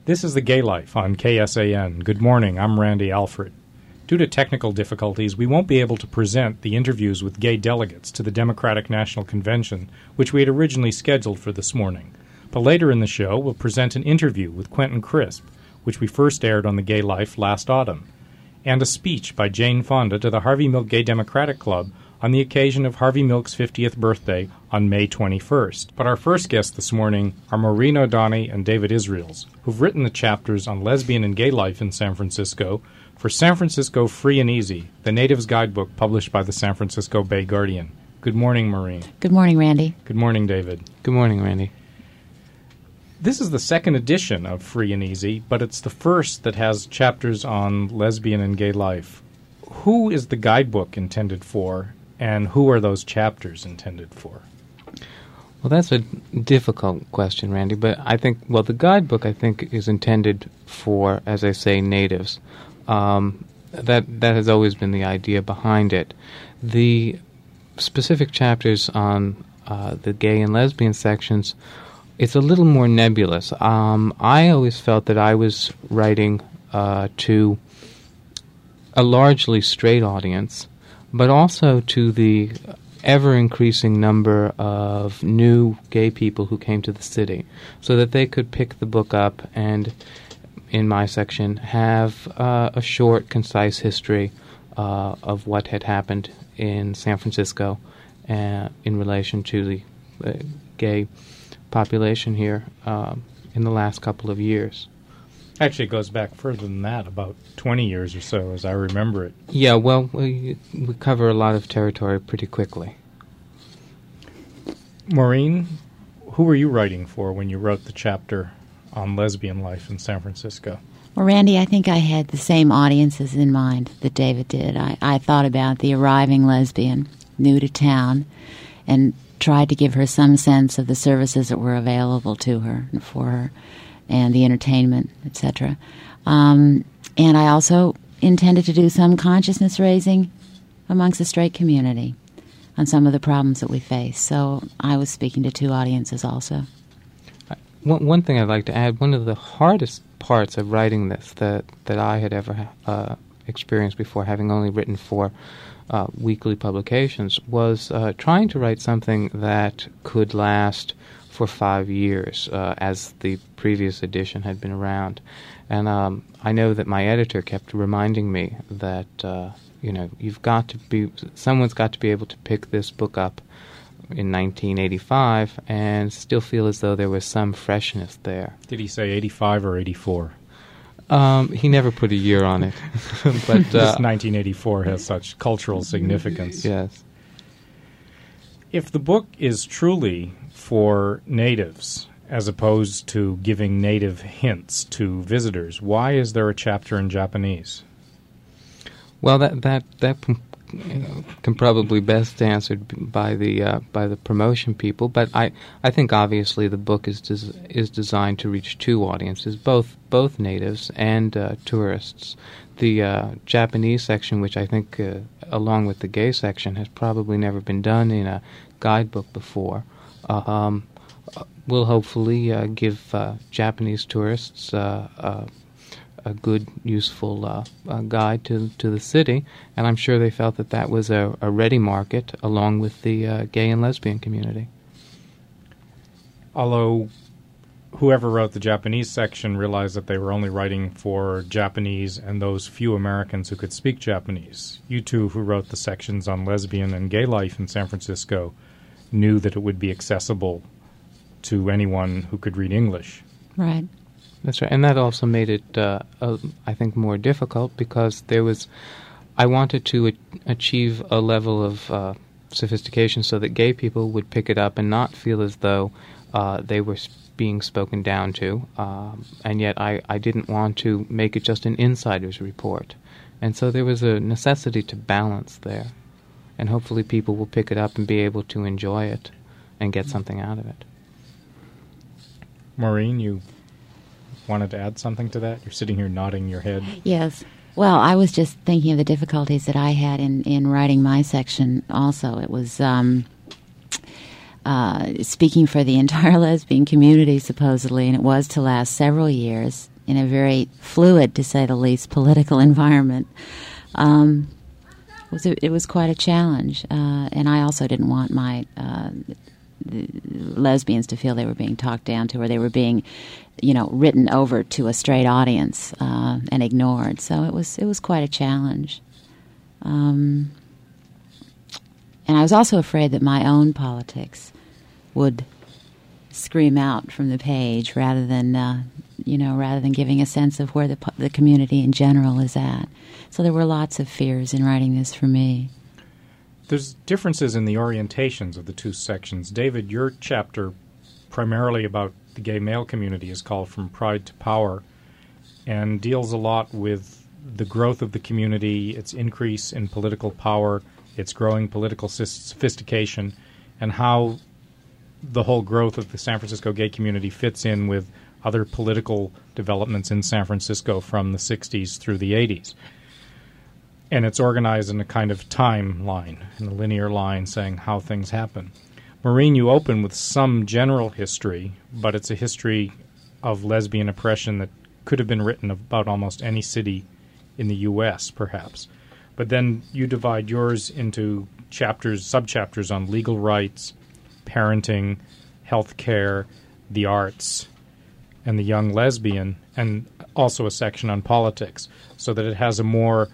This is The Gay Life on KSAN. Good morning, I'm Randy Alford. Due to technical difficulties, we won't be able to present the interviews with gay delegates to the Democratic National Convention, which we had originally scheduled for this morning. But later in the show, we'll present an interview with Quentin Crisp, which we first aired on The Gay Life last autumn, and a speech by Jane Fonda to the Harvey Milk Gay Democratic Club on the occasion of Harvey Milk's 50th birthday on May 21st. But our first guests this morning are Maureen O'Donoghue and David Israels, who've written the chapters on lesbian and gay life in San Francisco for San Francisco Free and Easy, the Natives Guidebook published by the San Francisco Bay Guardian. Good morning, Maureen. Good morning, Randy. Good morning, David. Good morning, Randy. This is the second edition of Free and Easy, but it's the first that has chapters on lesbian and gay life. Who is the guidebook intended for, and who are those chapters intended for? Well, that's a difficult question, Randy, but I think, well, the guidebook, I think, is intended for, as I say, natives. That has always been the idea behind it. The specific chapters on the gay and lesbian sections, it's a little more nebulous. I always felt that I was writing to a largely straight audience, but also to the ever-increasing number of new gay people who came to the city, so that they could pick the book up and, in my section, have a short, concise history of what had happened in San Francisco in relation to the gay population here in the last couple of years. Actually, it goes back further than that, about 20 years or so, as I remember it. Yeah, well, we cover a lot of territory pretty quickly. Maureen, who were you writing for when you wrote the chapter on lesbian life in San Francisco? Well, Randy, I think I had the same audiences in mind that David did. I thought about the arriving lesbian, new to town, and tried to give her some sense of the services that were available to her and for her, and the entertainment, etc. And I also intended to do some consciousness raising amongst the straight community on some of the problems that we face. So I was speaking to two audiences also. One thing I'd like to add, one of the hardest parts of writing this that I had ever experienced before, having only written for weekly publications, was trying to write something that could last for 5 years, as the previous edition had been around. And I know that my editor kept reminding me that, someone's got to be able to pick this book up in 1985 and still feel as though there was some freshness there. Did he say 85 or 84? He never put a year on it. But this 1984 has such cultural significance. Yes. If the book is truly for natives, as opposed to giving native hints to visitors, why is there a chapter in Japanese? Well, that can probably best answered by the promotion people. But I think obviously the book is designed to reach two audiences, both natives and tourists. The Japanese section, which I think, along with the gay section, has probably never been done in a guidebook before, will hopefully give Japanese tourists a good, useful guide to the city, and I'm sure they felt that was a ready market along with the gay and lesbian community. Although whoever wrote the Japanese section realized that they were only writing for Japanese and those few Americans who could speak Japanese. You two who wrote the sections on lesbian and gay life in San Francisco knew that it would be accessible to anyone who could read English. Right. That's right, and that also made it, I think, more difficult because I wanted to achieve a level of sophistication so that gay people would pick it up and not feel as though they were being spoken down to, and yet I didn't want to make it just an insider's report. And so there was a necessity to balance there, and hopefully people will pick it up and be able to enjoy it and get something out of it. Maureen, you wanted to add something to that? You're sitting here nodding your head. Yes. Well, I was just thinking of the difficulties that I had in writing my section also. It was speaking for the entire lesbian community, supposedly, and it was to last several years. in a very fluid, to say the least, political environment. It was quite a challenge, and I also didn't want my lesbians to feel they were being talked down to, or they were being, written over to a straight audience and ignored. So it was quite a challenge. And I was also afraid that my own politics would scream out from the page rather than giving a sense of where the community in general is at. So there were lots of fears in writing this for me. There's differences in the orientations of the two sections. David, your chapter, primarily about the gay male community, is called From Pride to Power, and deals a lot with the growth of the community, its increase in political power, its growing political sophistication, and how the whole growth of the San Francisco gay community fits in with other political developments in San Francisco from the 60s through the 80s. And it's organized in a kind of timeline, in a linear line saying how things happen. Maureen, you open with some general history, but it's a history of lesbian oppression that could have been written about almost any city in the U.S., perhaps. But then you divide yours into subchapters on legal rights, parenting, health care, the arts, and the young lesbian, and also a section on politics, so that it has a more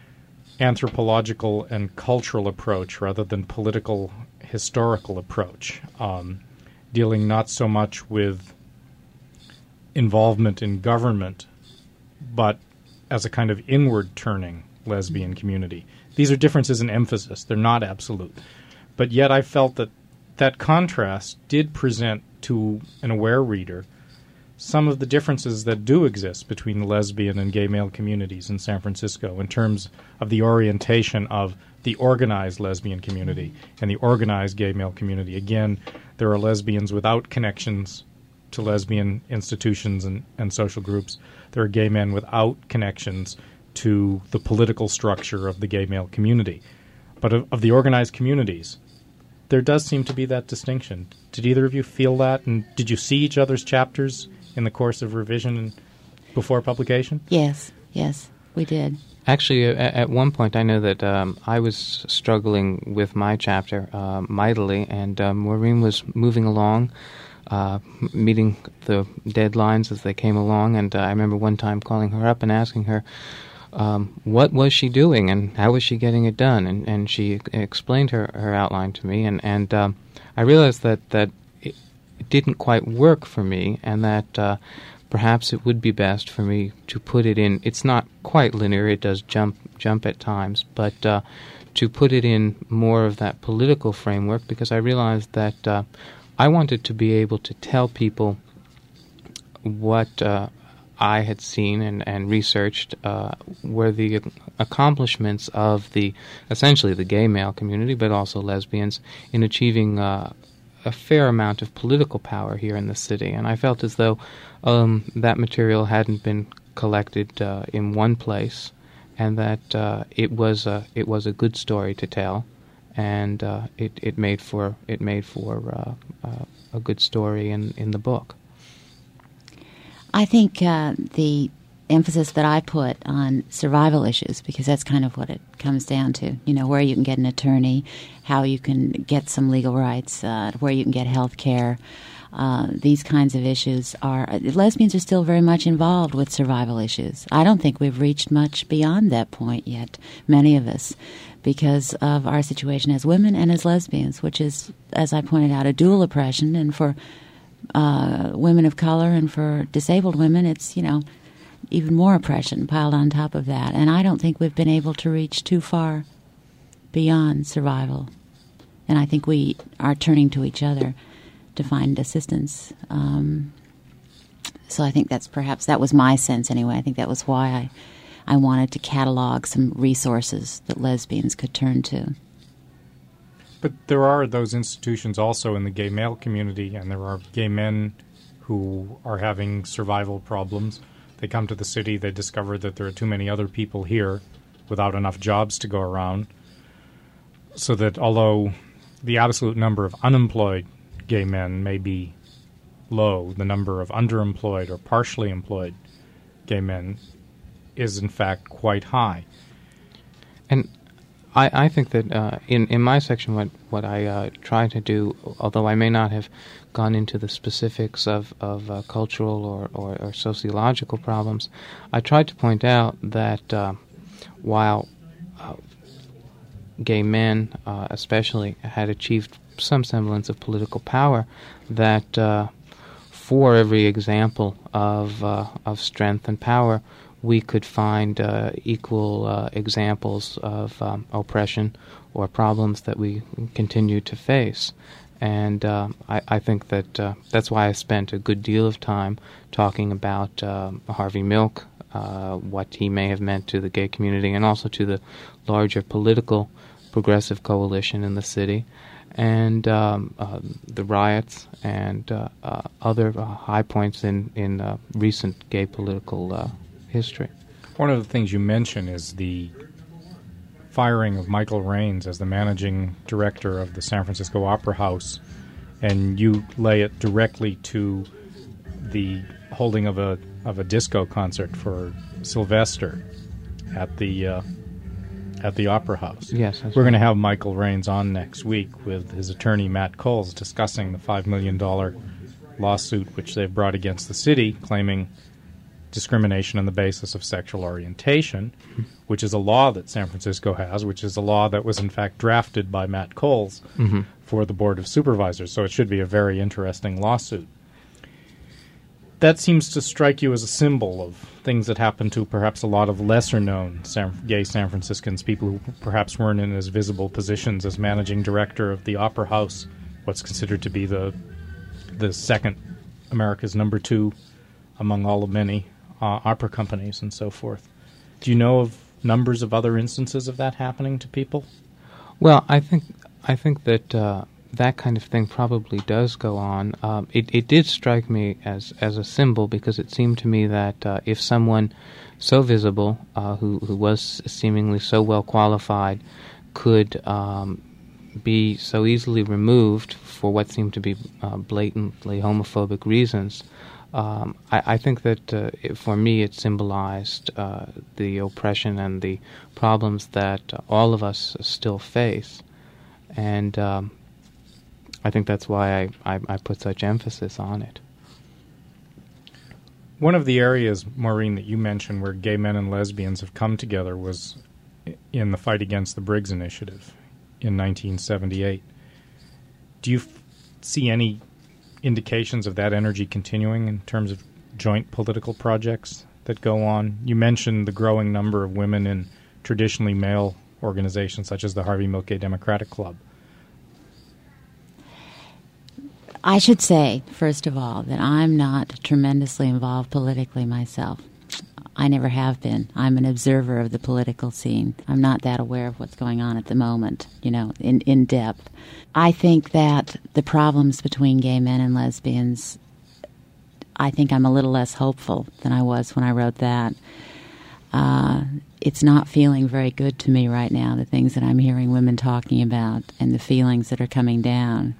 anthropological and cultural approach rather than political, historical approach, dealing not so much with involvement in government, but as a kind of inward-turning lesbian community. These are differences in emphasis. They're not absolute. But yet I felt that that contrast did present to an aware reader some of the differences that do exist between the lesbian and gay male communities in San Francisco in terms of the orientation of the organized lesbian community and the organized gay male community. Again, there are lesbians without connections to lesbian institutions and social groups. There are gay men without connections to the political structure of the gay male community. But of the organized communities, there does seem to be that distinction. Did either of you feel that? And did you see each other's chapters in the course of revision and before publication? Yes, we did. Actually, at one point, I know that I was struggling with my chapter mightily, and Maureen was moving along, meeting the deadlines as they came along, and I remember one time calling her up and asking her what was she doing and how was she getting it done, and she explained her outline to me, and I realized that it didn't quite work for me, and that perhaps it would be best for me to put it in. It's not quite linear; it does jump at times, but to put it in more of that political framework, because I realized that I wanted to be able to tell people what I had seen and researched were the accomplishments of essentially the gay male community, but also lesbians, in achieving a fair amount of political power here in the city. And I felt as though that material hadn't been collected in one place, and that it was a good story to tell, and it made for a good story in the book. I think the emphasis that I put on survival issues, because that's kind of what it comes down to, where you can get an attorney, how you can get some legal rights, where you can get health care. These kinds of issues lesbians are still very much involved with survival issues. I don't think we've reached much beyond that point yet, many of us, because of our situation as women and as lesbians, which is, as I pointed out, a dual oppression, and for women of color and for disabled women, it's, even more oppression piled on top of that. And I don't think we've been able to reach too far beyond survival. And I think we are turning to each other to find assistance. So I think that was my sense anyway. I think that was why I wanted to catalog some resources that lesbians could turn to. But there are those institutions also in the gay male community, and there are gay men who are having survival problems. They come to the city, they discover that there are too many other people here without enough jobs to go around, so that although the absolute number of unemployed gay men may be low, the number of underemployed or partially employed gay men is in fact quite high. And I think that in my section, what I try to do, although I may not have gone into the specifics of cultural or sociological problems, I tried to point out that while gay men, especially, had achieved some semblance of political power, that for every example of strength and power, we could find equal examples of oppression or problems that we continue to face. And I think that that's why I spent a good deal of time talking about Harvey Milk, what he may have meant to the gay community and also to the larger political progressive coalition in the city, and the riots and other high points in recent gay political history. One of the things you mention is the firing of Michael Raines as the managing director of the San Francisco Opera House, and you lay it directly to the holding of a disco concert for Sylvester at the Opera House. Yes, we're going to have Michael Raines on next week with his attorney Matt Coles discussing the $5 million lawsuit which they've brought against the city, claiming discrimination on the basis of sexual orientation, which is a law that San Francisco has, which is a law that was in fact drafted by Matt Coles for the Board of Supervisors. So it should be a very interesting lawsuit. That seems to strike you as a symbol of things that happen to perhaps a lot of lesser-known gay San Franciscans, people who perhaps weren't in as visible positions as managing director of the Opera House, what's considered to be the second, America's number 2 among all the many opera companies and so forth. Do you know of numbers of other instances of that happening to people? Well, I think that that kind of thing probably does go on. It did strike me as a symbol, because it seemed to me that if someone so visible, who was seemingly so well qualified, could be so easily removed for what seemed to be blatantly homophobic reasons, I think that for me it symbolized the oppression and the problems that all of us still face. And I think that's why I put such emphasis on it. One of the areas, Maureen, that you mentioned where gay men and lesbians have come together was in the fight against the Briggs Initiative in 1978. Do you see any indications of that energy continuing in terms of joint political projects that go on? You mentioned the growing number of women in traditionally male organizations such as the Harvey Milk Gay Democratic Club. I should say, first of all, that I'm not tremendously involved politically myself. I never have been. I'm an observer of the political scene. I'm not that aware of what's going on at the moment, in depth. I think that the problems between gay men and lesbians, I think I'm a little less hopeful than I was when I wrote that. It's not feeling very good to me right now, the things that I'm hearing women talking about and the feelings that are coming down.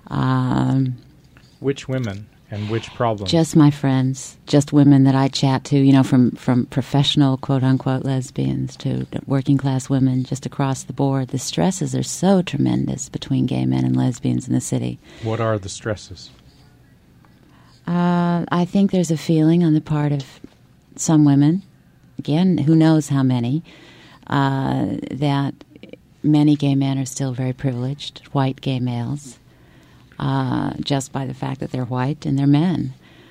Which women and which problems? Just my friends, just women that I chat to, from professional, quote-unquote, lesbians to working class women just across the board. The stresses are so tremendous between gay men and lesbians in the city. What are the stresses? I think there's a feeling on the part of some women, again, who knows how many, that many gay men are still very privileged, white gay males, just by the fact that they're white and they're men.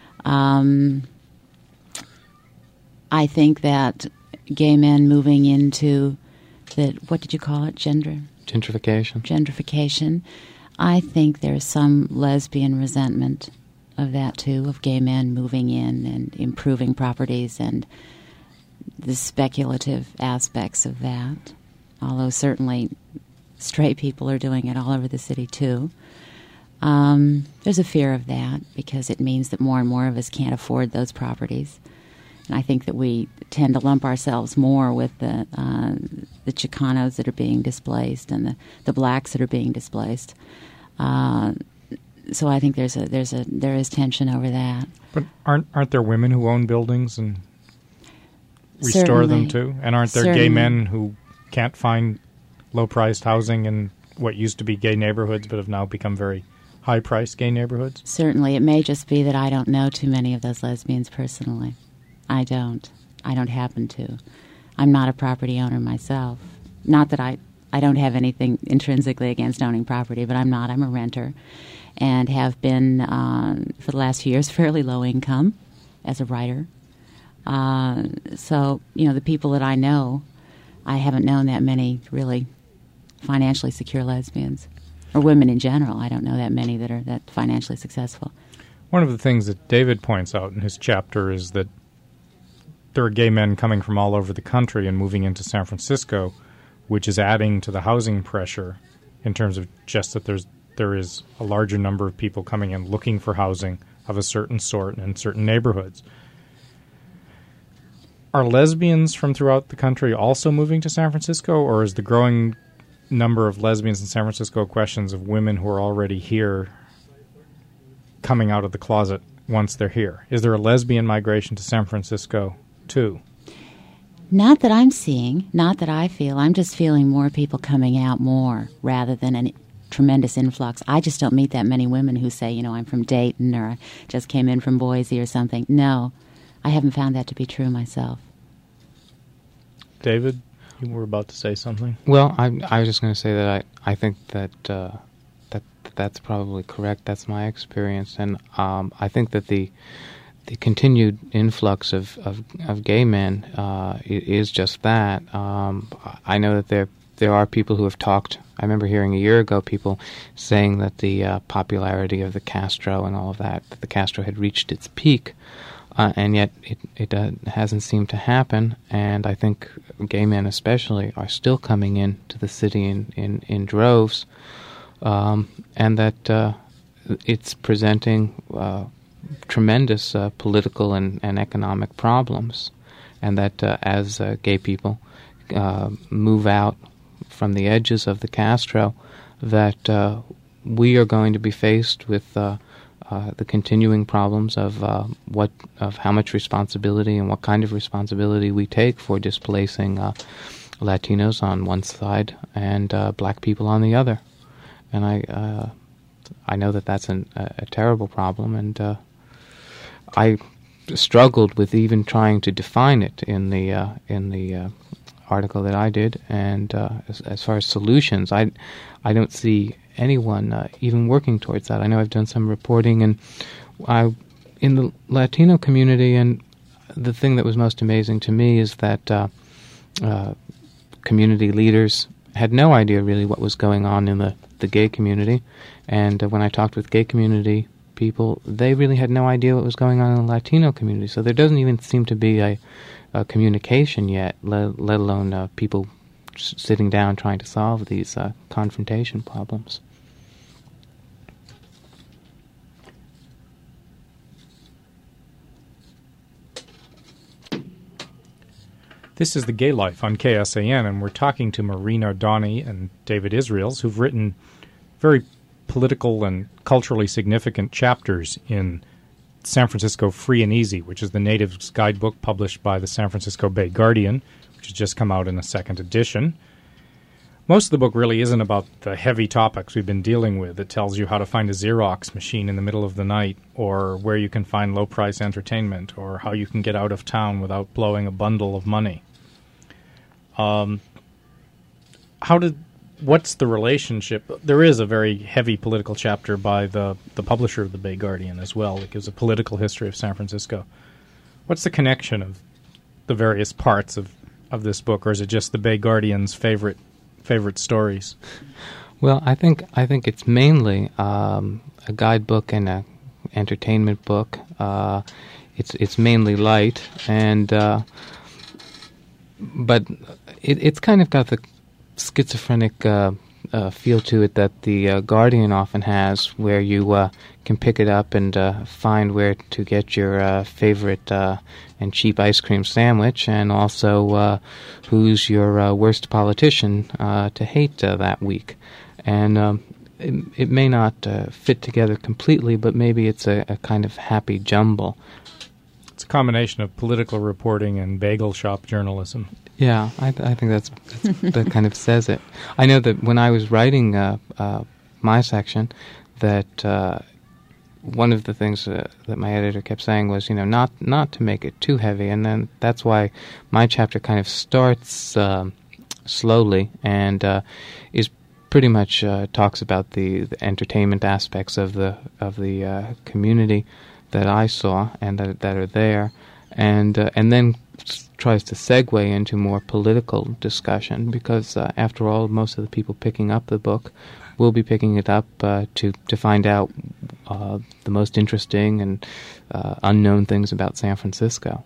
I think that gay men moving into what did you call it, Gentrification. I think there's some lesbian resentment of that, too, of gay men moving in and improving properties and the speculative aspects of that, although certainly straight people are doing it all over the city, too. There's a fear of that because it means that more and more of us can't afford those properties. And I think that we tend to lump ourselves more with the Chicanos that are being displaced and the blacks that are being displaced. So I think there is tension over that. But aren't there women who own buildings and restore them too? And aren't there Certainly. gay men who can't find low-priced housing in what used to be gay neighborhoods but have now become very high-priced gay neighborhoods? Certainly. It may just be that I don't know too many of those lesbians personally. I don't happen to. I'm not a property owner myself. Not that I don't have anything intrinsically against owning property, but I'm not. I'm a renter and have been, for the last few years, fairly low income as a writer. So, the people that I know, I haven't known that many really financially secure lesbians. Or women in general. I don't know that many that are that financially successful. One of the things that David points out in his chapter is that there are gay men coming from all over the country and moving into San Francisco, which is adding to the housing pressure in terms of just that there is a larger number of people coming in looking for housing of a certain sort in certain neighborhoods. Are lesbians from throughout the country also moving to San Francisco, or is the growing number of lesbians in San Francisco questions of women who are already here coming out of the closet once they're here? Is there a lesbian migration to San Francisco too? Not that I'm seeing, not that I feel. I'm just feeling more people coming out more rather than a tremendous influx. I just don't meet that many women who say, I'm from Dayton or I just came in from Boise or something. No, I haven't found that to be true myself. David, you were about to say something. Well, I was just going to say that I think that that's probably correct. That's my experience, and I think that the continued influx of gay men is just that. I know that there are people who have talked. I remember hearing a year ago people saying that the popularity of the Castro and all of that the Castro had reached its peak. And yet it hasn't seemed to happen, and I think gay men especially are still coming into the city in droves, and that it's presenting tremendous political and economic problems, and that as gay people move out from the edges of the Castro, that we are going to be faced with the continuing problems of how much responsibility and what kind of responsibility we take for displacing Latinos on one side and black people on the other. And I know that that's a terrible problem, and I struggled with even trying to define it in the article that I did. And as far as solutions, I don't see anyone even working towards that. I know I've done some reporting in the Latino community, and the thing that was most amazing to me is that community leaders had no idea really what was going on in the gay community, and when I talked with gay community people, they really had no idea what was going on in the Latino community. So there doesn't even seem to be a communication yet, let alone people sitting down trying to solve these confrontation problems. This is The Gay Life on KSAN, and we're talking to Maureen Ardani and David Israels, who've written very political and culturally significant chapters in San Francisco Free and Easy, which is the Natives Guidebook published by the San Francisco Bay Guardian, which has just come out in a second edition. Most of the book really isn't about the heavy topics we've been dealing with. It tells you how to find a Xerox machine in the middle of the night, or where you can find low-price entertainment, or how you can get out of town without blowing a bundle of money. What's the relationship? There is a very heavy political chapter by the publisher of the Bay Guardian as well. It gives a political history of San Francisco. What's the connection of the various parts of this book, or is it just the Bay Guardian's favorite stories? Well, I think it's mainly a guidebook and a entertainment book. It's mainly light, and but it's kind of got the schizophrenic feel to it that the Guardian often has, where you can pick it up and find where to get your favorite and cheap ice cream sandwich, and also who's your worst politician to hate that week. And it may not fit together completely, but maybe it's a kind of happy jumble. a combination of political reporting and bagel shop journalism. Yeah, I think that kind of says it. I know that when I was writing my section, that one of the things that my editor kept saying was, not to make it too heavy, and then that's why my chapter kind of starts slowly and is pretty much talks about the entertainment aspects of the community that I saw and that are there, and then tries to segue into more political discussion, because after all, most of the people picking up the book will be picking it up to find out the most interesting and unknown things about San Francisco.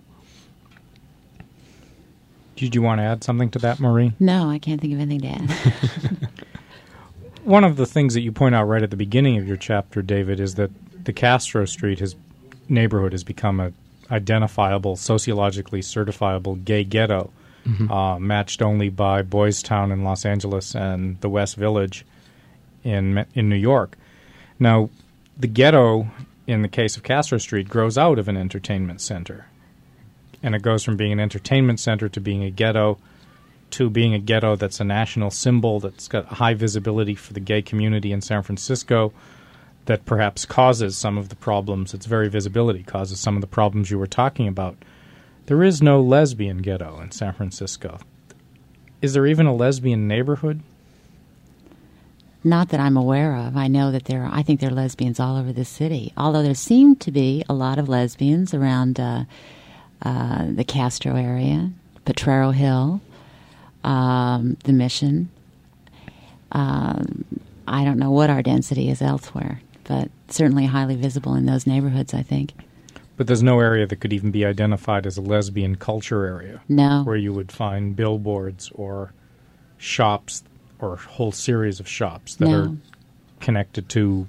Did you want to add something to that, Marie? No, I can't think of anything to add. One of the things that you point out right at the beginning of your chapter, David, is that the Castro Street neighborhood has become a identifiable, sociologically certifiable gay ghetto, matched only by Boys Town in Los Angeles and the West Village in New York. Now, the ghetto, in the case of Castro Street, grows out of an entertainment center. And it goes from being an entertainment center to being a ghetto to being a ghetto that's a national symbol, that's got high visibility for the gay community in San Francisco, that perhaps causes some of the problems. Its very visibility causes some of the problems you were talking about. There is no lesbian ghetto in San Francisco. Is there even a lesbian neighborhood? Not that I'm aware of. I know that I think there are lesbians all over the city, although there seem to be a lot of lesbians around the Castro area, Potrero Hill, the Mission. I don't know what our density is elsewhere, but certainly highly visible in those neighborhoods, I think. But there's no area that could even be identified as a lesbian culture area. No. Where you would find billboards or shops or a whole series of shops that are connected to...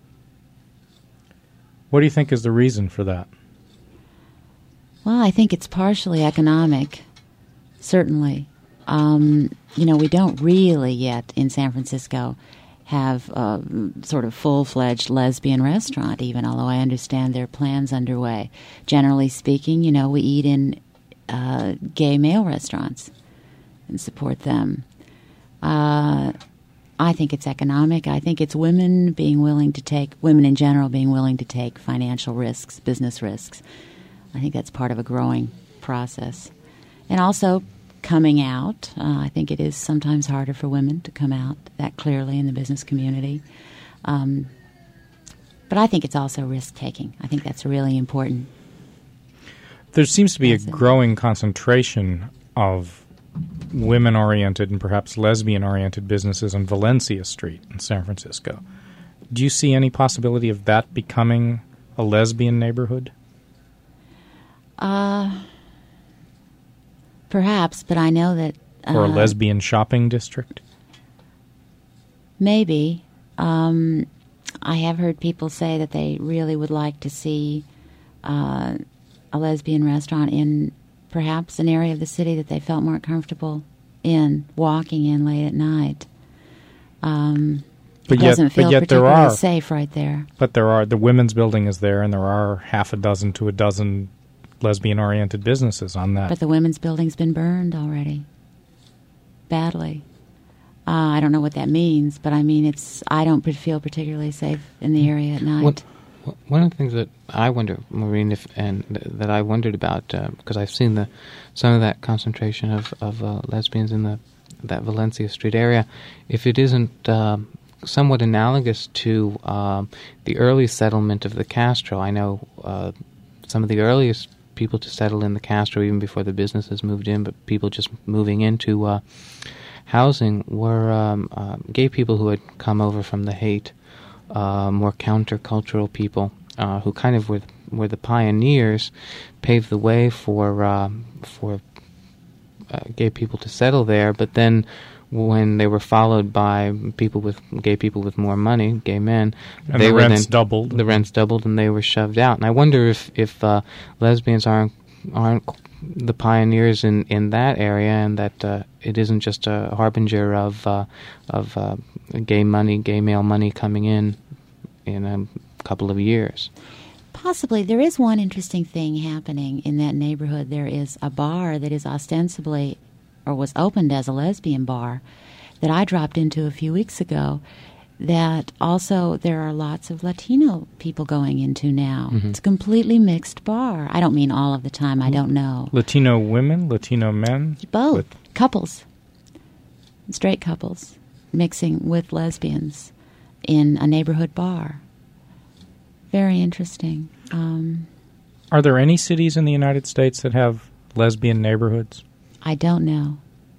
What do you think is the reason for that? Well, I think it's partially economic, certainly. We don't really yet in San Francisco have a sort of full-fledged lesbian restaurant even, although I understand there are plans underway. Generally speaking, we eat in gay male restaurants and support them. I think it's economic. I think it's women in general being willing to take financial risks, business risks. I think that's part of a growing process. And also coming out. I think it is sometimes harder for women to come out that clearly in the business community. But I think it's also risk-taking. I think that's really important. There seems to be a growing concentration of women-oriented and perhaps lesbian-oriented businesses on Valencia Street in San Francisco. Do you see any possibility of that becoming a lesbian neighborhood? Perhaps, but I know that... or a lesbian shopping district? Maybe. I have heard people say that they really would like to see a lesbian restaurant in perhaps an area of the city that they felt more comfortable in, walking in late at night. It doesn't feel particularly safe right there. But the women's building is there, and there are half a dozen to a dozen lesbian-oriented businesses on that. But the women's building's been burned already. Badly. I don't know what that means, but I mean, I don't feel particularly safe in the area at night. One of the things that I wonder, Maureen, that I wondered about, because I've seen some of that concentration of lesbians in that Valencia Street area, if it isn't somewhat analogous to the early settlement of the Castro. I know some of the earliest people to settle in the Castro, even before the businesses moved in, but people just moving into housing were gay people who had come over from the Haight, more countercultural people who kind of were the pioneers, paved the way for gay people to settle there. But then, when they were followed by gay people with more money, gay men, and the rents doubled. The rents doubled, and they were shoved out. And I wonder if lesbians aren't the pioneers in that area, and that it isn't just a harbinger of gay male money coming in a couple of years. Possibly. There is one interesting thing happening in that neighborhood. There is a bar that is ostensibly, or was opened as a lesbian bar, that I dropped into a few weeks ago, that also there are lots of Latino people going into now. Mm-hmm. It's a completely mixed bar. I don't mean all of the time. I don't know. Latino women? Latino men? Both. Couples. Straight couples mixing with lesbians in a neighborhood bar. Very interesting. Are there any cities in the United States that have lesbian neighborhoods? I don't know.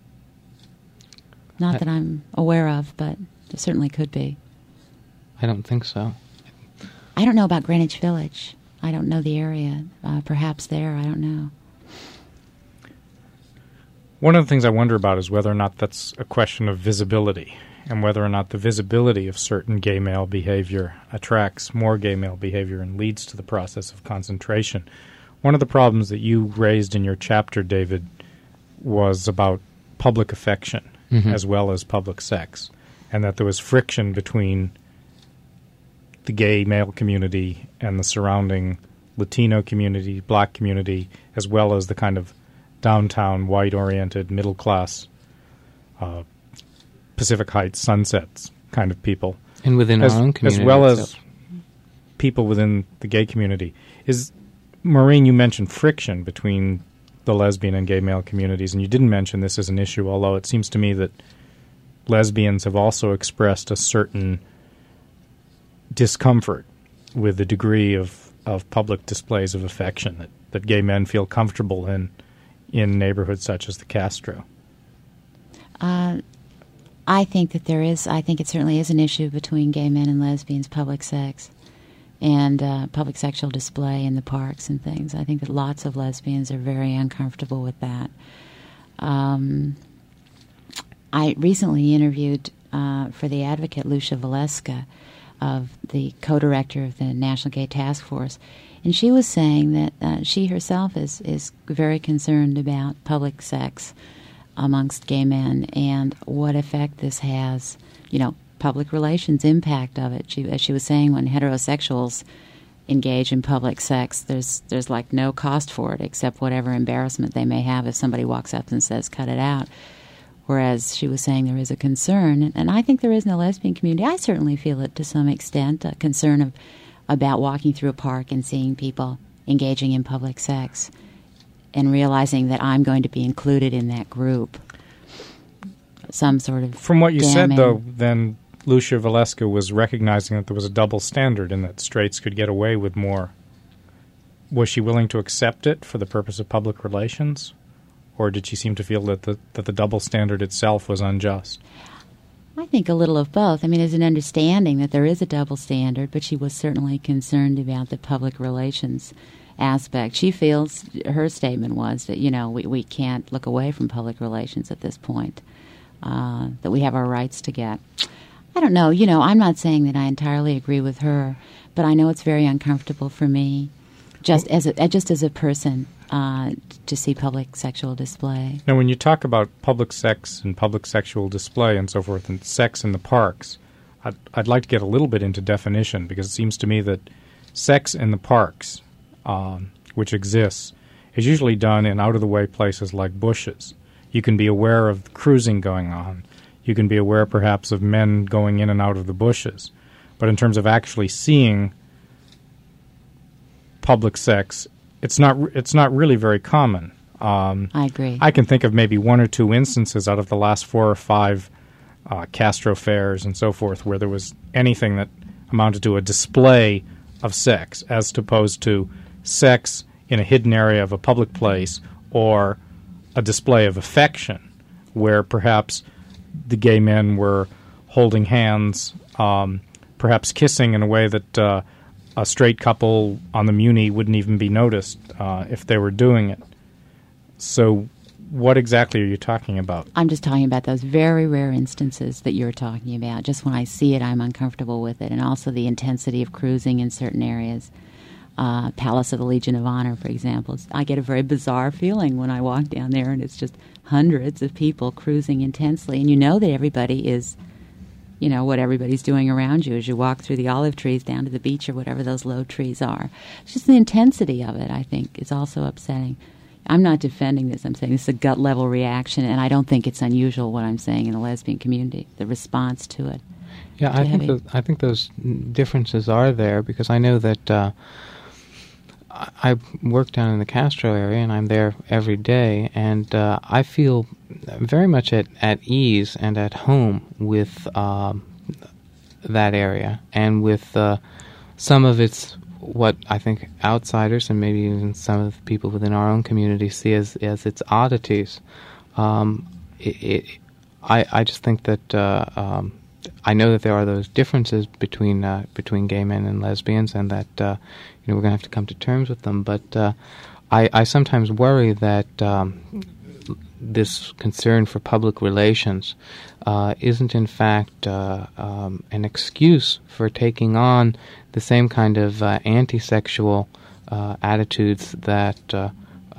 Not that I'm aware of, but it certainly could be. I don't think so. I don't know about Greenwich Village. I don't know the area. Perhaps there, I don't know. One of the things I wonder about is whether or not that's a question of visibility, and whether or not the visibility of certain gay male behavior attracts more gay male behavior and leads to the process of concentration. One of the problems that you raised in your chapter, David, was about public affection as well as public sex, and that there was friction between the gay male community and the surrounding Latino community, black community, as well as the kind of downtown, white-oriented, middle-class, Pacific Heights, Sunsets kind of people. And within our own community. As well as people within the gay community. Maureen, you mentioned friction between the lesbian and gay male communities, and you didn't mention this as an issue, although it seems to me that lesbians have also expressed a certain discomfort with the degree of public displays of affection that gay men feel comfortable in neighborhoods such as the Castro. I think that there is. I think it certainly is an issue between gay men and lesbians, public sex, and public sexual display in the parks and things. I think that lots of lesbians are very uncomfortable with that. I recently interviewed for The Advocate Lucia Valeska, of the co-director of the National Gay Task Force, and she was saying that she herself is very concerned about public sex amongst gay men and what effect this has, public relations impact of it. As she was saying, when heterosexuals engage in public sex, there's like no cost for it except whatever embarrassment they may have if somebody walks up and says, cut it out. Whereas she was saying there is a concern, and I think there is in the lesbian community. I certainly feel it to some extent, a concern about walking through a park and seeing people engaging in public sex and realizing that I'm going to be included in that group. Some sort of From what you said, though, then Lucia Valeska was recognizing that there was a double standard and that straights could get away with more. Was she willing to accept it for the purpose of public relations? Or did she seem to feel that the double standard itself was unjust? I think a little of both. I mean, there's an understanding that there is a double standard, but she was certainly concerned about the public relations aspect. She feels, her statement was that, we can't look away from public relations at this point, that we have our rights to get. I don't know. I'm not saying that I entirely agree with her, but I know it's very uncomfortable for me, just as a person, to see public sexual display. Now, when you talk about public sex and public sexual display and so forth, and sex in the parks, I'd like to get a little bit into definition, because it seems to me that sex in the parks, which exists, is usually done in out-of-the-way places like bushes. You can be aware of cruising going on. You can be aware, perhaps, of men going in and out of the bushes. But in terms of actually seeing public sex, it's not really very common. I agree. I can think of maybe one or two instances out of the last 4 or 5 Castro fairs and so forth where there was anything that amounted to a display of sex, as opposed to sex in a hidden area of a public place or a display of affection where perhaps the gay men were holding hands, perhaps kissing in a way that a straight couple on the Muni wouldn't even be noticed if they were doing it. So what exactly are you talking about? I'm just talking about those very rare instances that you're talking about. Just when I see it, I'm uncomfortable with it. And also the intensity of cruising in certain areas. Palace of the Legion of Honor, for example. I get a very bizarre feeling when I walk down there, and it's just hundreds of people cruising intensely. And you know that everybody is what everybody's doing around you as you walk through the olive trees down to the beach or whatever those low trees are. It's just the intensity of it, I think, is also upsetting. I'm not defending this. I'm saying this is a gut-level reaction, and I don't think it's unusual what I'm saying in the lesbian community, the response to it. Yeah, I think those differences are there, because I know that I work down in the Castro area, and I'm there every day, and I feel very much at ease and at home with that area, and with some of its, what I think outsiders and maybe even some of the people within our own community see as its oddities. I just think that I know that there are those differences between gay men and lesbians, and that we're going to have to come to terms with them. But I sometimes worry that this concern for public relations isn't in fact an excuse for taking on the same kind of anti-sexual attitudes that the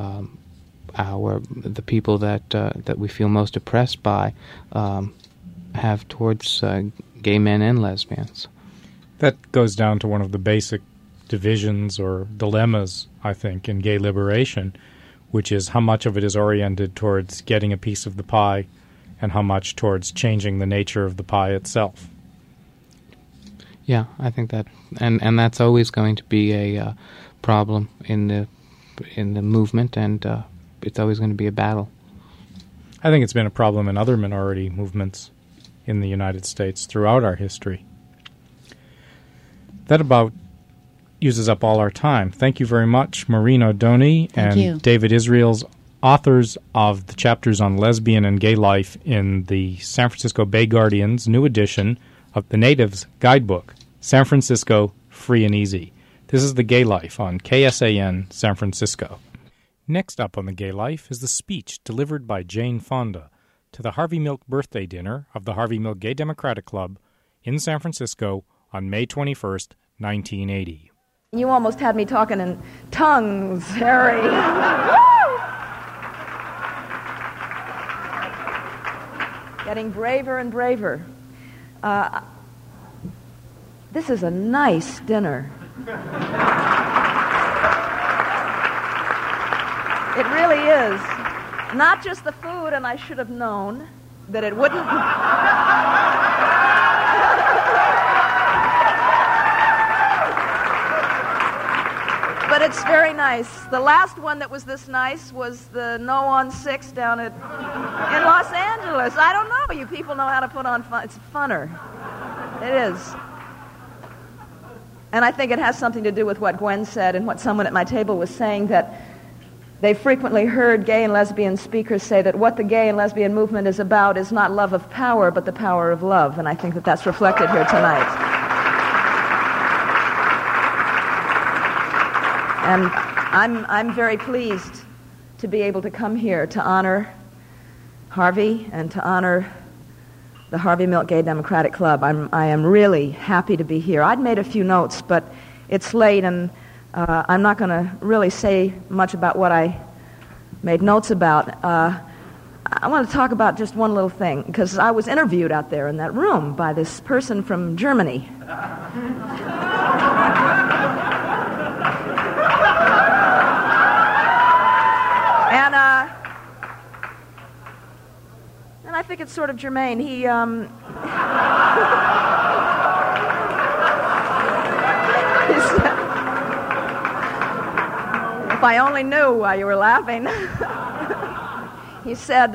people that we feel most oppressed by have towards gay men and lesbians. That goes down to one of the basic divisions or dilemmas, I think, in gay liberation, which is how much of it is oriented towards getting a piece of the pie and how much towards changing the nature of the pie itself. Yeah, I think that, and that's always going to be a problem in the movement, and it's always going to be a battle. I think it's been a problem in other minority movements in the United States throughout our history. That about uses up all our time. Thank you very much, Maureen O'Doney and David Israels, authors of the chapters on lesbian and gay life in the San Francisco Bay Guardian's new edition of the Natives Guidebook, San Francisco, Free and Easy. This is The Gay Life on KSAN San Francisco. Next up on The Gay Life is the speech delivered by Jane Fonda to the Harvey Milk birthday dinner of the Harvey Milk Gay Democratic Club in San Francisco on May 21st, 1980. You almost had me talking in tongues, Harry. Getting braver and braver. This is a nice dinner. It really is. Not just the food, and I should have known that it wouldn't. But it's very nice. The last one that was this nice was the No on 6 down in Los Angeles. I don't know. You people know how to put on fun. It's funner. It is. And I think it has something to do with what Gwen said and what someone at my table was saying, that they frequently heard gay and lesbian speakers say that what the gay and lesbian movement is about is not love of power, but the power of love. And I think that that's reflected here tonight. And I'm very pleased to be able to come here to honor Harvey and to honor the Harvey Milk Gay Democratic Club. I am really happy to be here. I'd made a few notes, but it's late, and I'm not going to really say much about what I made notes about. I want to talk about just one little thing, because I was interviewed out there in that room by this person from Germany. And I think it's sort of germane. He, if I only knew why you were laughing. He said,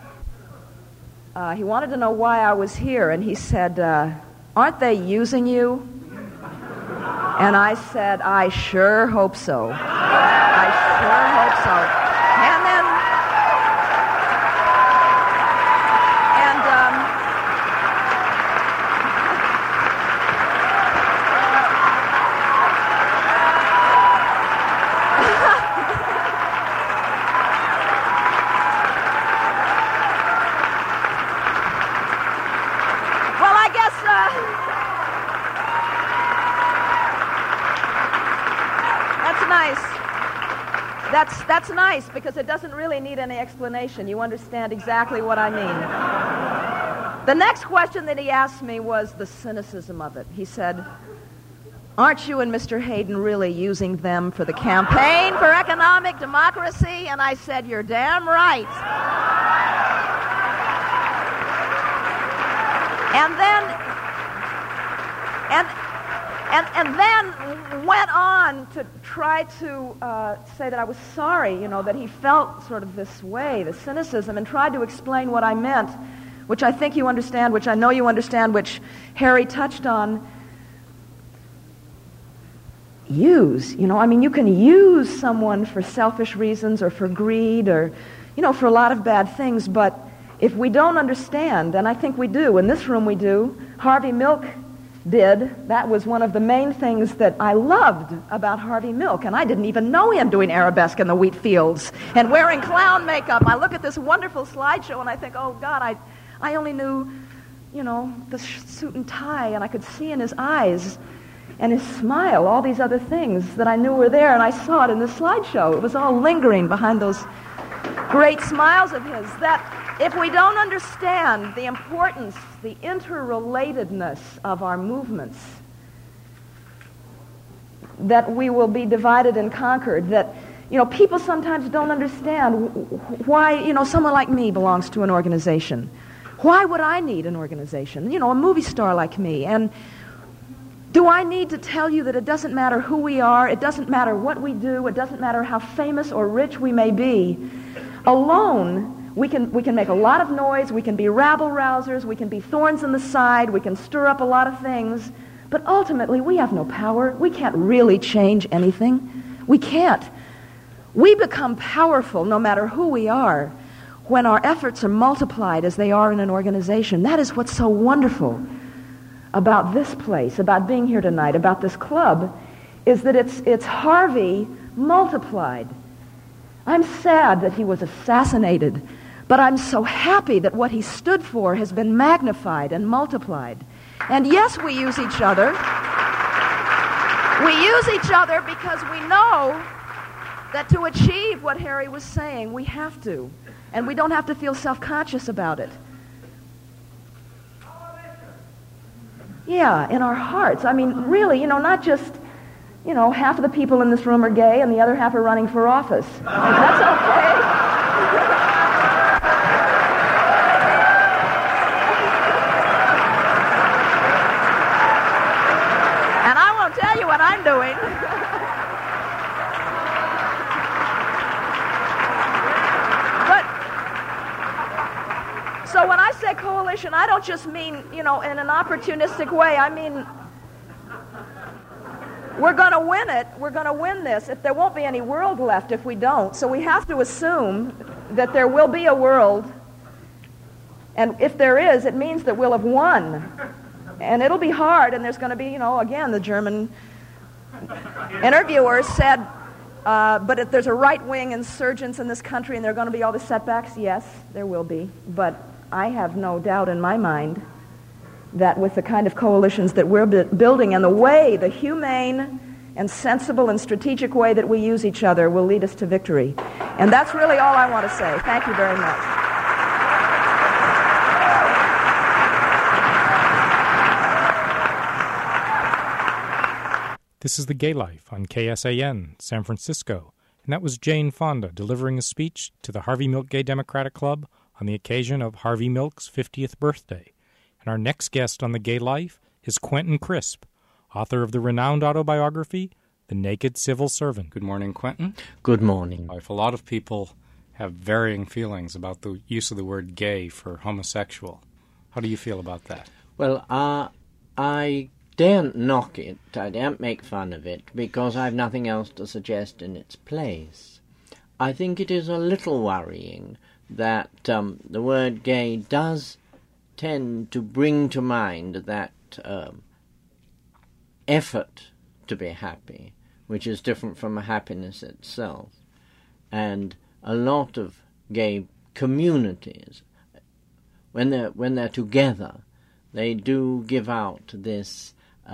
he wanted to know why I was here, and he said, aren't they using you? And I said, I sure hope so. I sure hope so. And then, well, I guess, that's nice. That's nice, because it doesn't really need any explanation. You understand exactly what I mean. The next question that he asked me was the cynicism of it. He said, aren't you and Mr. Hayden really using them for the campaign for economic democracy? And I said, you're damn right. And then went on to try to say that I was sorry, that he felt sort of this way, the cynicism, and tried to explain what I meant, which I think you understand, which I know you understand, which Harry touched on. Use, you can use someone for selfish reasons or for greed or, for a lot of bad things, but if we don't understand, and I think we do, in this room we do, Harvey Milk did. That was one of the main things that I loved about Harvey Milk, and I didn't even know him doing arabesque in the wheat fields and wearing clown makeup. I look at this wonderful slideshow and I think, oh God, I only knew, the suit and tie, and I could see in his eyes and his smile all these other things that I knew were there, and I saw it in the slideshow. It was all lingering behind those great smiles of his. That if we don't understand the importance, the interrelatedness of our movements, that we will be divided and conquered, that, people sometimes don't understand why, someone like me belongs to an organization. Why would I need an organization? A movie star like me. And do I need to tell you that it doesn't matter who we are, it doesn't matter what we do, it doesn't matter how famous or rich we may be. Alone, we can make a lot of noise, we can be rabble-rousers, we can be thorns in the side, we can stir up a lot of things, but ultimately we have no power. We can't really change anything. We can't. We become powerful no matter who we are when our efforts are multiplied as they are in an organization. That is what's so wonderful about this place, about being here tonight, about this club, is that it's Harvey multiplied. I'm sad that he was assassinated, but I'm so happy that what he stood for has been magnified and multiplied. And yes, we use each other. We use each other because we know that to achieve what Harry was saying, we have to. And we don't have to feel self-conscious about it. Yeah, in our hearts. I mean, really, not just, half of the people in this room are gay and the other half are running for office. That's okay. And I won't tell you what I'm doing. So when I say coalition, I don't just mean, in an opportunistic way. I mean, we're going to win it. We're going to win this. If there won't be any world left if we don't. So we have to assume that there will be a world. And if there is, it means that we'll have won. And it'll be hard. And there's going to be, again, the German interviewer said, but if there's a right-wing insurgents in this country and there are going to be all the setbacks, yes, there will be. But I have no doubt in my mind that with the kind of coalitions that we're building and the way, the humane and sensible and strategic way that we use each other will lead us to victory. And that's really all I want to say. Thank you very much. This is The Gay Life on KSAN, San Francisco, and that was Jane Fonda delivering a speech to the Harvey Milk Gay Democratic Club on the occasion of Harvey Milk's 50th birthday. And our next guest on The Gay Life is Quentin Crisp, author of the renowned autobiography, The Naked Civil Servant. Good morning, Quentin. Good morning. A lot of people have varying feelings about the use of the word gay for homosexual. How do you feel about that? Well, I daren't knock it, I daren't make fun of it, because I've nothing else to suggest in its place. I think it is a little worrying that the word gay does tend to bring to mind that effort to be happy, which is different from happiness itself. And a lot of gay communities, when they're together, they do give out this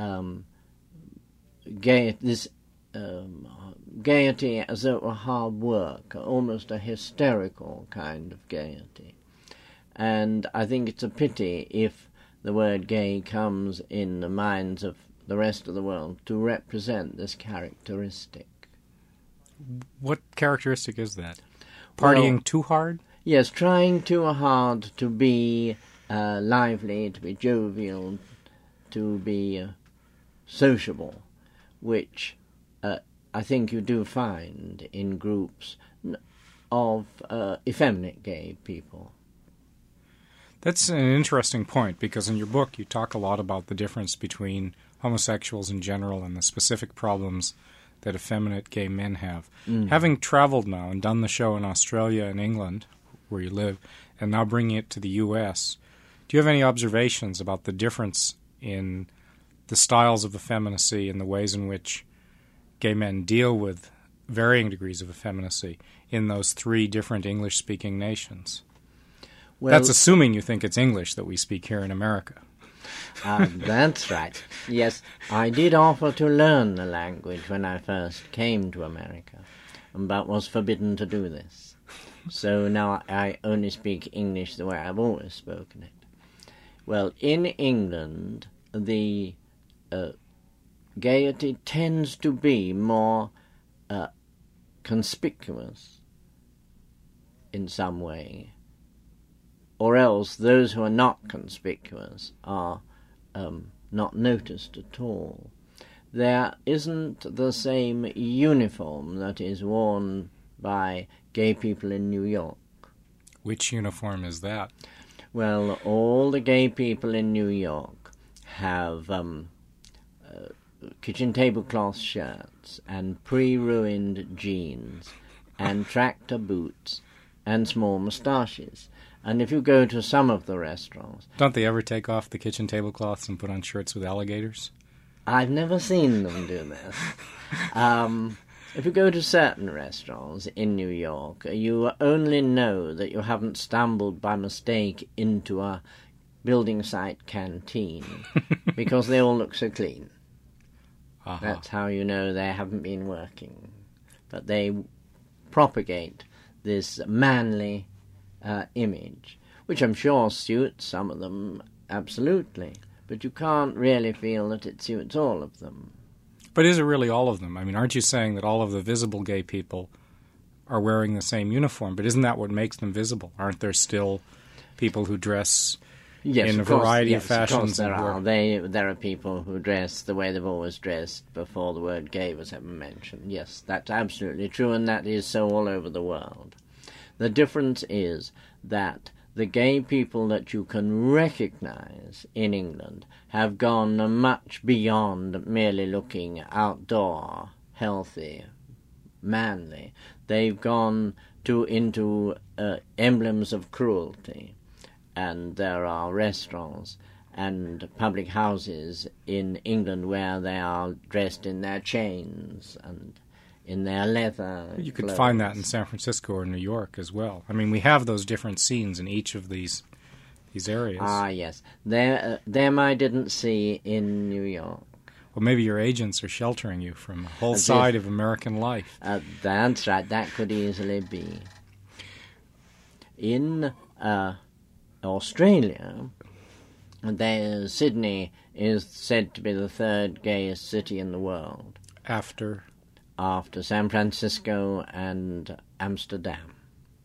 gaiety as though it were hard work, almost a hysterical kind of gaiety. And I think it's a pity if the word gay comes in the minds of the rest of the world to represent this characteristic. What characteristic is that? Partying too hard? Yes, trying too hard to be lively, to be jovial, to be sociable, which I think you do find in groups of effeminate gay people. That's an interesting point, because in your book you talk a lot about the difference between homosexuals in general and the specific problems that effeminate gay men have. Having traveled now and done the show in Australia and England, where you live, and now bringing it to the U.S., do you have any observations about the difference in the styles of effeminacy and the ways in which gay men deal with varying degrees of effeminacy in those three different English-speaking nations? Well, that's assuming you think it's English that we speak here in America. That's right. Yes, I did offer to learn the language when I first came to America, but was forbidden to do this. So now I only speak English the way I've always spoken it. Well, in England, the gaiety tends to be more conspicuous in some way, or else those who are not conspicuous are not noticed at all. There isn't the same uniform that is worn by gay people in New York. Which uniform is that? Well, all the gay people in New York have kitchen tablecloth shirts and pre-ruined jeans and tractor boots and small moustaches. And if you go to some of the restaurants... Don't they ever take off the kitchen tablecloths and put on shirts with alligators? I've never seen them do this. If you go to certain restaurants in New York, you only know that you haven't stumbled by mistake into a building site canteen because they all look so clean. Uh-huh. That's how you know they haven't been working. But they propagate this manly image, which I'm sure suits some of them absolutely, but you can't really feel that it suits all of them. But is it really all of them? I mean, aren't you saying that all of the visible gay people are wearing the same uniform? But isn't that what makes them visible? Aren't there still people who dress in a variety of fashions? Yes, of course there are. There are people who dress the way they've always dressed before the word gay was ever mentioned. Yes, that's absolutely true, and that is so all over the world. The difference is that the gay people that you can recognize in England have gone much beyond merely looking outdoor, healthy, manly. They've gone into emblems of cruelty. And there are restaurants and public houses in England where they are dressed in their chains and in their leather. You could clothes. find that in San Francisco or New York as well. I mean, we have those different scenes in each of these areas. Ah, yes. Them I didn't see in New York. Well, maybe your agents are sheltering you from a whole side of American life. That's right. That could easily be. In Australia, Sydney is said to be the third gayest city in the world. After San Francisco and Amsterdam.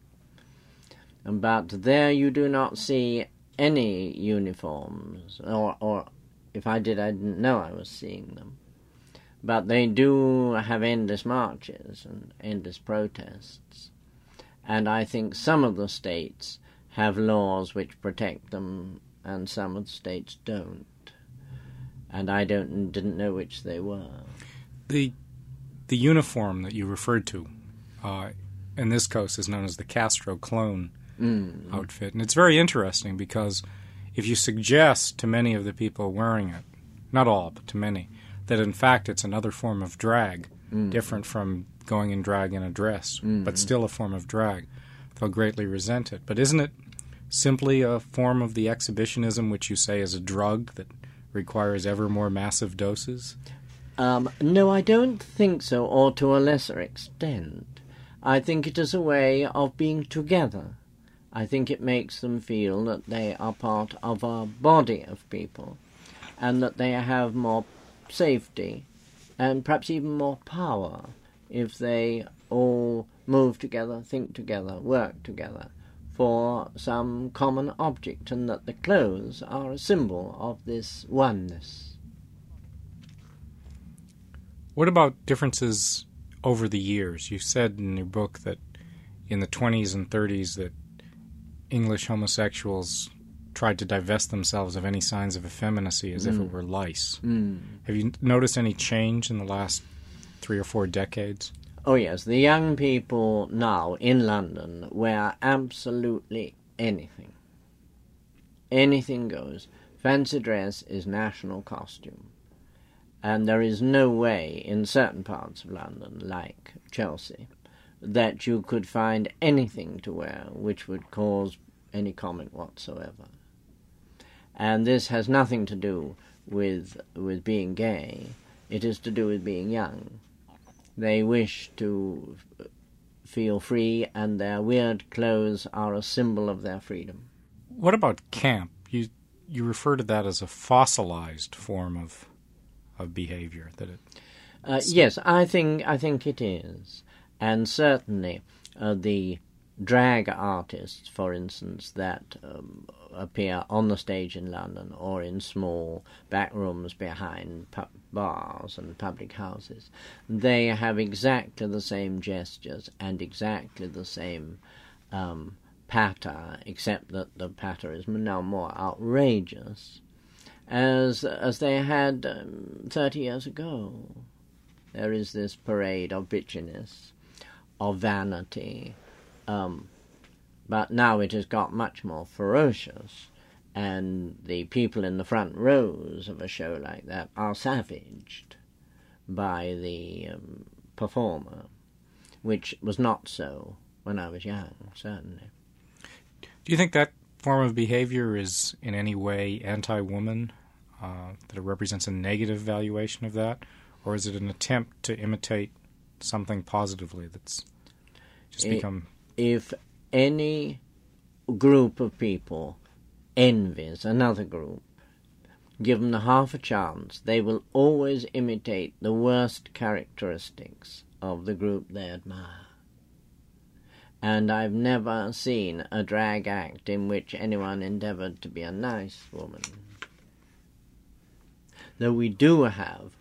But there you do not see any uniforms, or if I did, I didn't know I was seeing them. But they do have endless marches and endless protests. And I think some of the states have laws which protect them, and some of the states don't. And I didn't know which they were. The uniform that you referred to in this coast is known as the Castro clone outfit. And it's very interesting because if you suggest to many of the people wearing it, not all, but to many, that in fact it's another form of drag, different from going in drag in a dress, but still a form of drag, they'll greatly resent it. But isn't it simply a form of the exhibitionism which you say is a drug that requires ever more massive doses? No, I don't think so, or to a lesser extent. I think it is a way of being together, I think it makes them feel that they are part of a body of people and that they have more safety and perhaps even more power if they all move together, think together, work together for some common object, and that the clothes are a symbol of this oneness. What about differences over the years? You said in your book that in the 20s and 30s that English homosexuals tried to divest themselves of any signs of effeminacy as if it were lice. Have you noticed any change in the last 3 or 4 decades? Oh yes, the young people now in London wear absolutely anything. Anything goes. Fancy dress is national costume. And there is no way in certain parts of London, like Chelsea, that you could find anything to wear which would cause any comment whatsoever. And this has nothing to do with being gay. It is to do with being young. They wish to feel free, and their weird clothes are a symbol of their freedom. What about camp? You refer to that as a fossilized form of behavior. That it. Yes, I think it is, and certainly the drag artists, for instance, that appear on the stage in London or in small back rooms behind bars and public houses, they have exactly the same gestures and exactly the same patter, except that the patter is now more outrageous, as they had 30 years ago. There is this parade of bitchiness, of vanity, but now it has got much more ferocious, and the people in the front rows of a show like that are savaged by the performer, which was not so when I was young, certainly. Do you think that form of behavior is in any way anti-woman, that it represents a negative valuation of that, or is it an attempt to imitate something positively that's just become... If any group of people envies another group, given the half a chance, they will always imitate the worst characteristics of the group they admire. And I've never seen a drag act in which anyone endeavoured to be a nice woman. Though we do have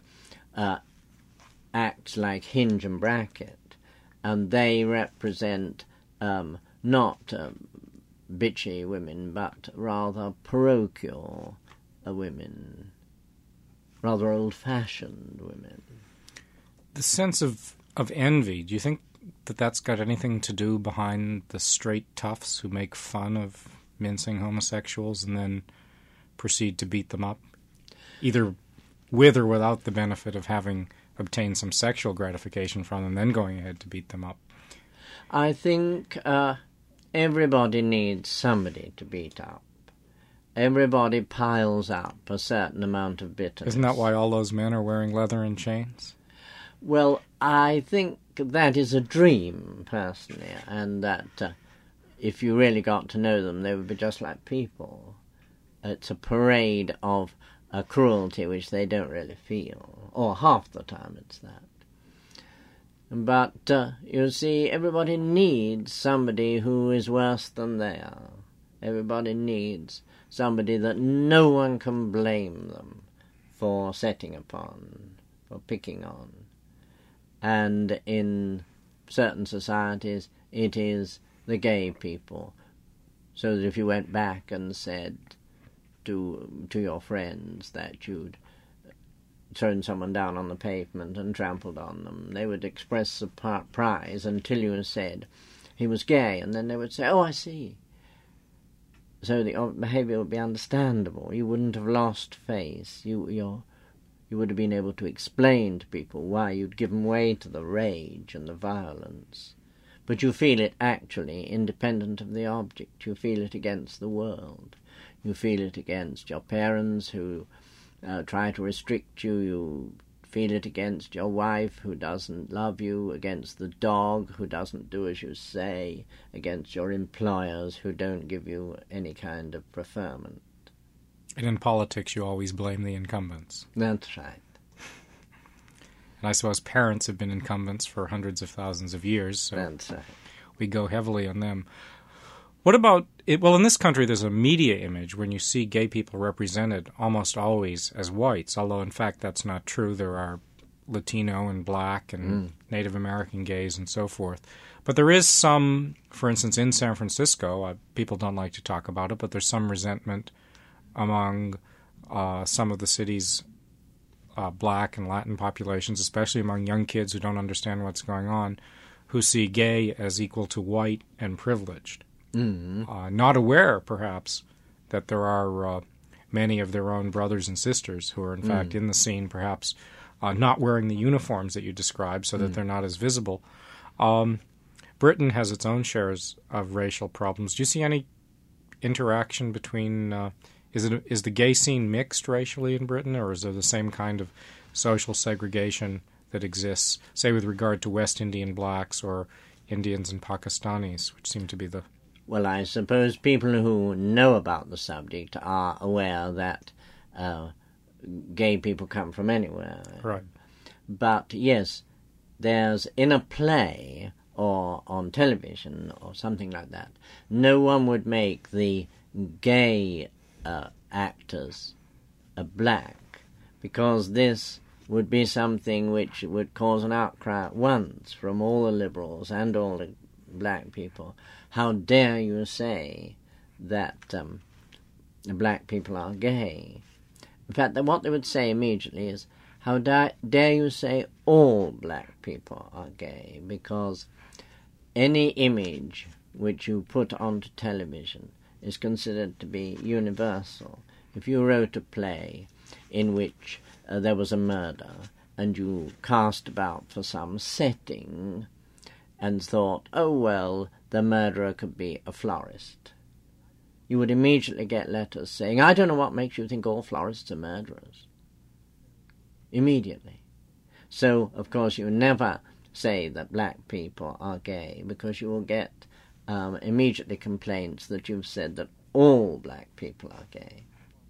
acts like Hinge and Bracket, and they represent not bitchy women, but rather parochial women, rather old-fashioned women. The sense of envy, do you think that's got anything to do behind the straight toughs who make fun of mincing homosexuals and then proceed to beat them up, either with or without the benefit of having obtained some sexual gratification from them, then going ahead to beat them up? I think everybody needs somebody to beat up. Everybody piles up a certain amount of bitterness. Isn't that why all those men are wearing leather and chains? Well, I think that is a dream, personally, and that if you really got to know them, they would be just like people. It's a parade of a cruelty which they don't really feel, or half the time it's that. But, you see, everybody needs somebody who is worse than they are. Everybody needs somebody that no one can blame them for setting upon, for picking on. And in certain societies, it is the gay people. So that if you went back and said to your friends that you'd thrown someone down on the pavement and trampled on them, they would express surprise until you said he was gay, and then they would say, "Oh, I see." So the behaviour would be understandable. You wouldn't have lost face. You would have been able to explain to people why you'd given way to the rage and the violence. But you feel it actually independent of the object. You feel it against the world. You feel it against your parents who try to restrict you. You feel it against your wife who doesn't love you, against the dog who doesn't do as you say, against your employers who don't give you any kind of preferment. And in politics, you always blame the incumbents. That's right. And I suppose parents have been incumbents for hundreds of thousands of years, so That's right. we go heavily on them. What about it? Well, in this country, there's a media image when you see gay people represented almost always as whites, although in fact that's not true. There are Latino and black and Native American gays and so forth. But there is some, for instance, in San Francisco, people don't like to talk about it, but there's some resentment among some of the city's black and Latin populations, especially among young kids who don't understand what's going on, who see gay as equal to white and privileged. Not aware, perhaps, that there are many of their own brothers and sisters who are, in fact, in the scene, perhaps not wearing the uniforms that you described so that they're not as visible. Britain has its own shares of racial problems. Do you see any interaction between... Is the gay scene mixed racially in Britain, or is there the same kind of social segregation that exists, say, with regard to West Indian blacks or Indians and Pakistanis, which seem to be the... Well, I suppose people who know about the subject are aware that gay people come from anywhere. Right. But, yes, there's in a play or on television or something like that, no one would make the gay actors black, because this would be something which would cause an outcry at once from all the liberals and all the black people. How dare you say that black people are gay? In fact, what they would say immediately is, how dare you say all black people are gay? Because any image which you put onto television is considered to be universal. If you wrote a play in which there was a murder and you cast about for some setting and thought, oh, well, the murderer could be a florist, you would immediately get letters saying, I don't know what makes you think all florists are murderers. Immediately. So, of course, you never say that black people are gay, because you will get immediately complaints that you've said that all black people are gay.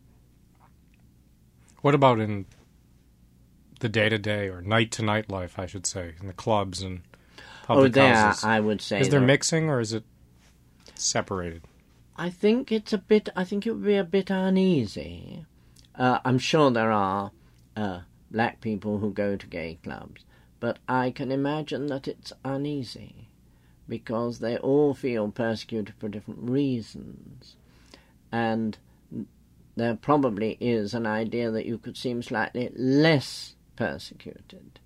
What about in the day-to-day or night-to-night life, I should say, in the clubs and public houses? I would say... Is there mixing, or is it separated? I think it would be a bit uneasy. I'm sure there are black people who go to gay clubs, but I can imagine that it's uneasy, because they all feel persecuted for different reasons. And there probably is an idea that you could seem slightly less persecuted.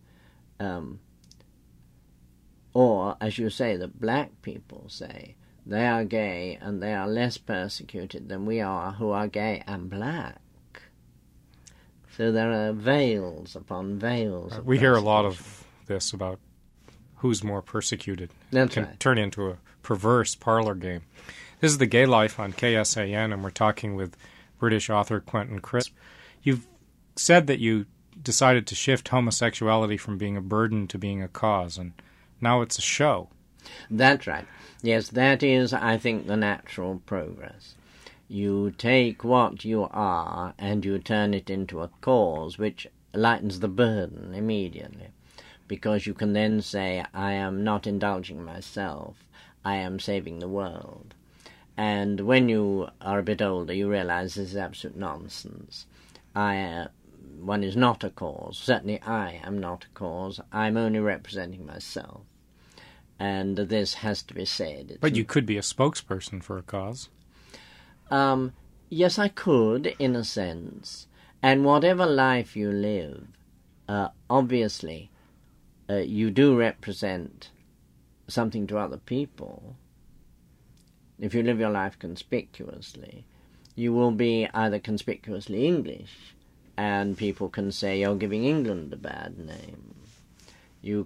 Or, as you say, the black people say, they are gay and they are less persecuted than we are who are gay and black. So there are veils upon veils. We hear a lot of this about who's more persecuted. That's It can right. turn into a perverse parlor game. This is The Gay Life on KSAN, and we're talking with British author Quentin Crisp. You've said that you decided to shift homosexuality from being a burden to being a cause, and now it's a show. That's right. Yes, that is, I think, the natural progress. You take what you are and you turn it into a cause which lightens the burden immediately, because you can then say, I am not indulging myself, I am saving the world. And when you are a bit older, you realize this is absolute nonsense. One is not a cause. Certainly I am not a cause. I'm only representing myself. And this has to be said. But you could be a spokesperson for a cause. Yes, I could, in a sense. And whatever life you live, obviously, you do represent something to other people. If you live your life conspicuously, you will be either conspicuously English, and people can say you're giving England a bad name. You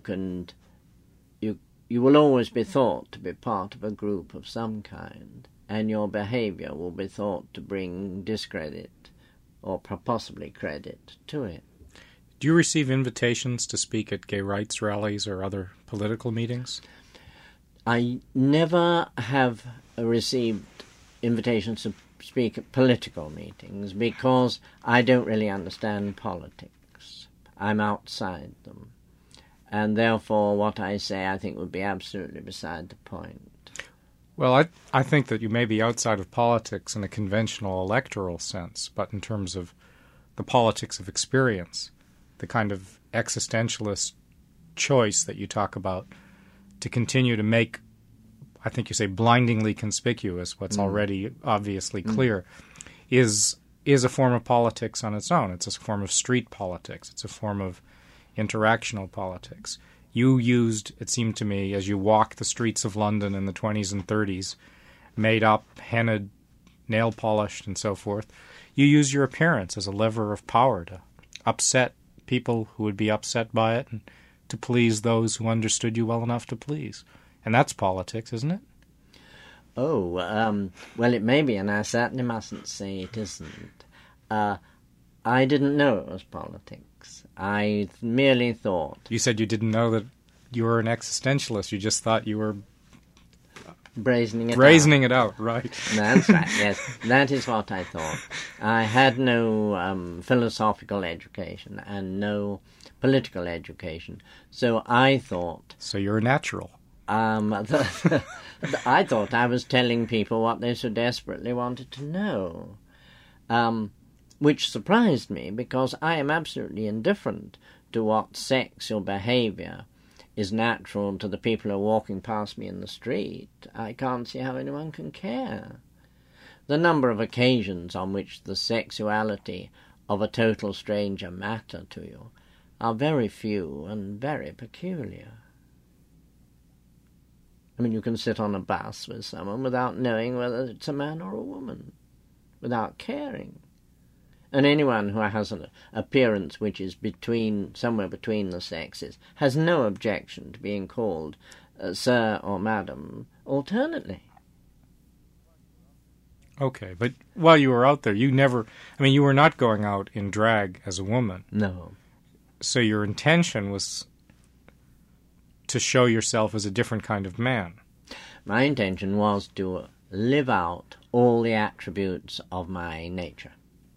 will always be thought to be part of a group of some kind, and your behaviour will be thought to bring discredit or possibly credit to it. Do you receive invitations to speak at gay rights rallies or other political meetings? I never have received invitations to speak at political meetings because I don't really understand politics. I'm outside them. And therefore what I say I think would be absolutely beside the point. Well, I think that you may be outside of politics in a conventional electoral sense, but in terms of the politics of experience, the kind of existentialist choice that you talk about to continue to make, I think you say, blindingly conspicuous what's already obviously clear, is a form of politics on its own. It's a form of street politics. It's a form of interactional politics. You used, it seemed to me, as you walked the streets of London in the 20s and 30s, made up, hennaed, nail polished, and so forth, you used your appearance as a lever of power to upset people who would be upset by it and to please those who understood you well enough to please. And that's politics, isn't it? Oh, well, it may be, and I certainly mustn't say it isn't. I didn't know it was politics. I merely thought... You said you didn't know that you were an existentialist. You just thought you were... Brazening it out, right. That's right, yes. That is what I thought. I had no philosophical education and no political education. So I thought... So you're a natural. I thought I was telling people what they so desperately wanted to know. Which surprised me because I am absolutely indifferent to what sex or behaviour is natural to the people who are walking past me in the street. I can't see how anyone can care. The number of occasions on which the sexuality of a total stranger matter to you are very few and very peculiar. I mean, you can sit on a bus with someone without knowing whether it's a man or a woman, without caring. And anyone who has an appearance which is somewhere between the sexes has no objection to being called sir or madam alternately. Okay, but while you were out there, you were not going out in drag as a woman. No. So your intention was to show yourself as a different kind of man. My intention was to live out all the attributes of my nature.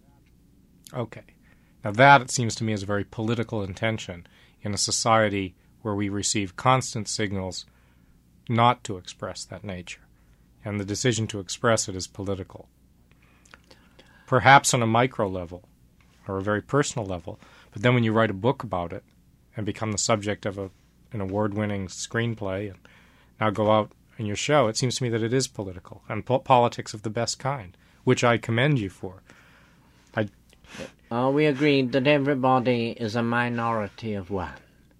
Okay. Now that, it seems to me, is a very political intention in a society where we receive constant signals not to express that nature. And the decision to express it is political. Perhaps on a micro level, or a very personal level, but then when you write a book about it and become the subject of an award-winning screenplay and now go out in your show, it seems to me that it is political, and politics of the best kind, which I commend you for. Are we agreed that everybody is a minority of one?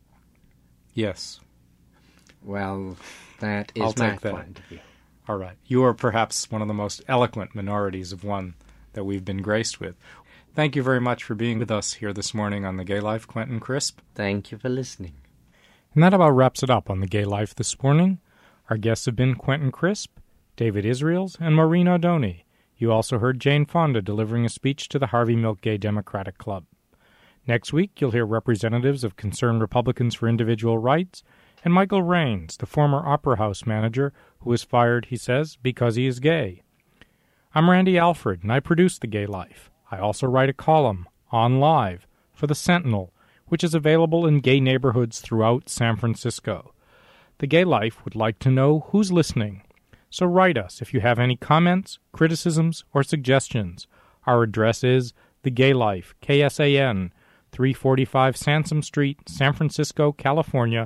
Yes. Well, that is I'll my take that. point of view. All right. You are perhaps one of the most eloquent minorities of one that we've been graced with. Thank you very much for being with us here this morning on The Gay Life, Quentin Crisp. Thank you for listening. And that about wraps it up on The Gay Life this morning. Our guests have been Quentin Crisp, David Israels, and Maureen O'Doney. You also heard Jane Fonda delivering a speech to the Harvey Milk Gay Democratic Club. Next week, you'll hear representatives of Concerned Republicans for Individual Rights and Michael Raines, the former Opera House manager who was fired, he says, because he is gay. I'm Randy Alfred, and I produce The Gay Life. I also write a column, On Live, for The Sentinel, which is available in gay neighborhoods throughout San Francisco. The Gay Life would like to know who's listening. So write us if you have any comments, criticisms, or suggestions. Our address is The Gay Life, KSAN, 345 Sansom Street, San Francisco, California,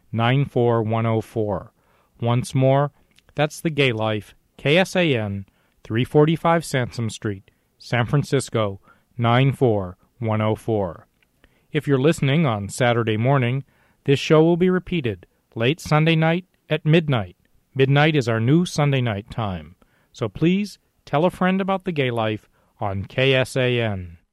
94104. Once more, that's The Gay Life, KSAN, 345 Sansom Street, San Francisco, 94104. If you're listening on Saturday morning, this show will be repeated late Sunday night at midnight. Midnight is our new Sunday night time. So please tell a friend about The Gay Life on KSAN.